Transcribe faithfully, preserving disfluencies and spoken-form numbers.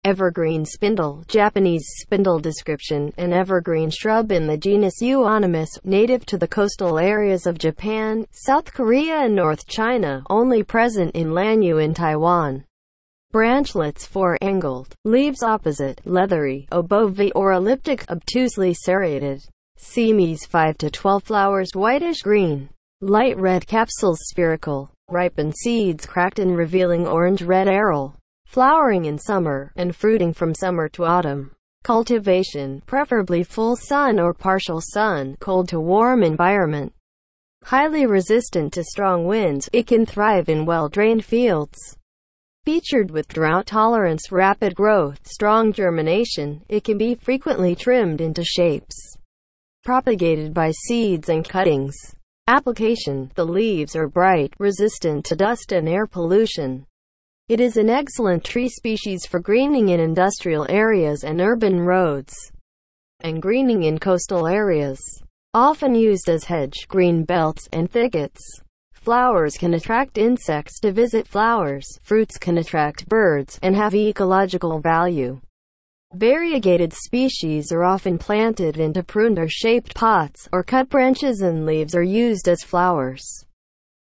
Evergreen spindle, Japanese spindle. Description: an evergreen shrub in the genus Euonymus, native to the coastal areas of Japan, South Korea and North China, only present in Lanyu in Taiwan. Branchlets four-angled. Leaves opposite, leathery, obovate or elliptic, obtusely serrated. Semes five to twelve. Flowers whitish-green. Light red capsules spherical. Ripened seeds cracked and revealing orange-red aril. Flowering in summer, and fruiting from summer to autumn. Cultivation, preferably full sun or partial sun, cold to warm environment. Highly resistant to strong winds, it can thrive in well-drained fields. Featured with drought tolerance, rapid growth, strong germination, it can be frequently trimmed into shapes. Propagated by seeds and cuttings. Application: the leaves are bright, resistant to dust and air pollution. It is an excellent tree species for greening in industrial areas and urban roads, and greening in coastal areas. Often used as hedge, green belts, and thickets. Flowers can attract insects to visit flowers. Fruits can attract birds, and have ecological value. Variegated species are often planted into pruned or shaped pots, or cut branches and leaves are used as flowers.